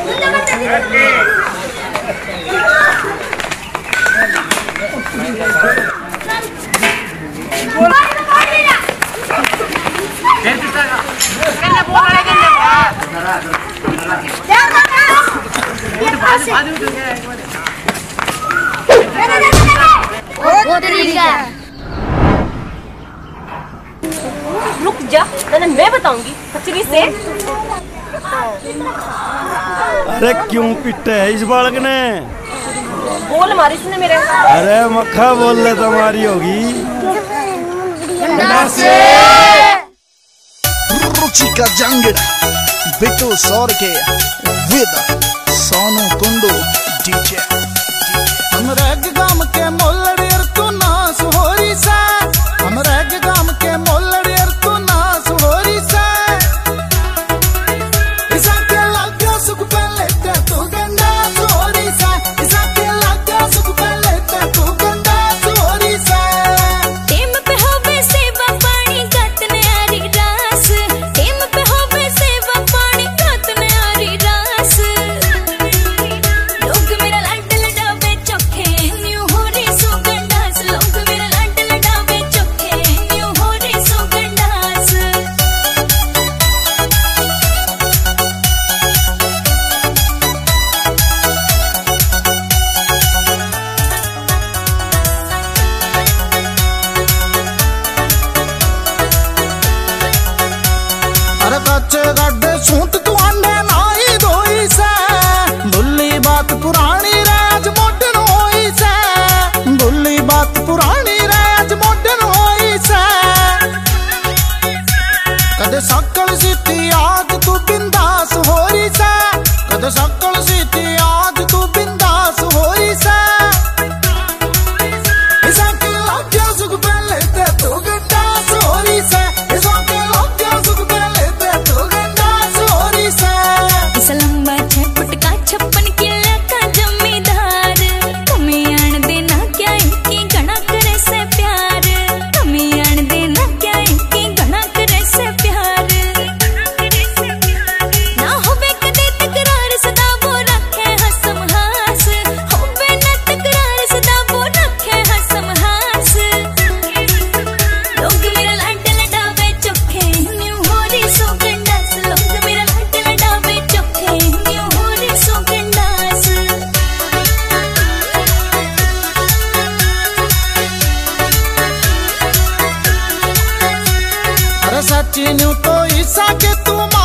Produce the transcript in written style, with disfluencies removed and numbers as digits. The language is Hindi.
रुक जा, मैं बताऊंगी खचरी से। अरे क्यों पिटा है इस बालक ने? बोल मारी इसने मेरे। अरे मक्खा बोल ले तुम्हारी होगी। रुचि का जंगड़ बिट्टू सौर के विद सोनू कुंडू डीजे। हमरा गाम के मोलड़ियर तू नास होरी सा, हमरा गाम के मोलड़ियर तू नास होरी सा। इसा के लाग्या सुख पहले ते तू गंदा होरी सा, इसा के लाग्या सुख पहले ते तू गंदा होरी सा। टेम पे होवे सेवा पानी गतने आरी रास, टेम पे होवे सेवा पानी गतने आरी रास। लोग मेरा लाड लडावे चोखे न्यू हो रे सुगंधास, लोग मेरा लाड लडावे चोखे न्यू हो रे सुगंधास। अरे कच्चे गड्ढे सूट तू अंडे नाई धोई से, भुल्ली बात पुरानी राज मोडन होई से, भुल्ली बात पुरानी राज मोडन होई से। कदे सकल सीती आज तू बिंदास होरी से, कदे सकल सीती आज तू बिंदास होरी से। इसा के लाग्या सुख पहले ते तू गंदास होरी से, इसा के लाग्या सुख पहले ते तू गंदास होरी से। इस लंबा 6 फुट का 56 किलो का जमींदार, तुम्हें आन देना क्या इनकी गणा करे से प्यार, तुम्हें आन देना क्या इनकी गणा करे से प्यार। ना होवे कदे तकरार सदा वो रखे हसम हास, होवे ना तकरार सदा वो रखे हसम हास। लोग मेरा लाड लडावे चोखे न्यू हो रे सुगंधास, लोग मेरा लाड लडावे चोखे न्यू हो रे सुगंधास। अरे सच्ची न्यू तो ईसा के तू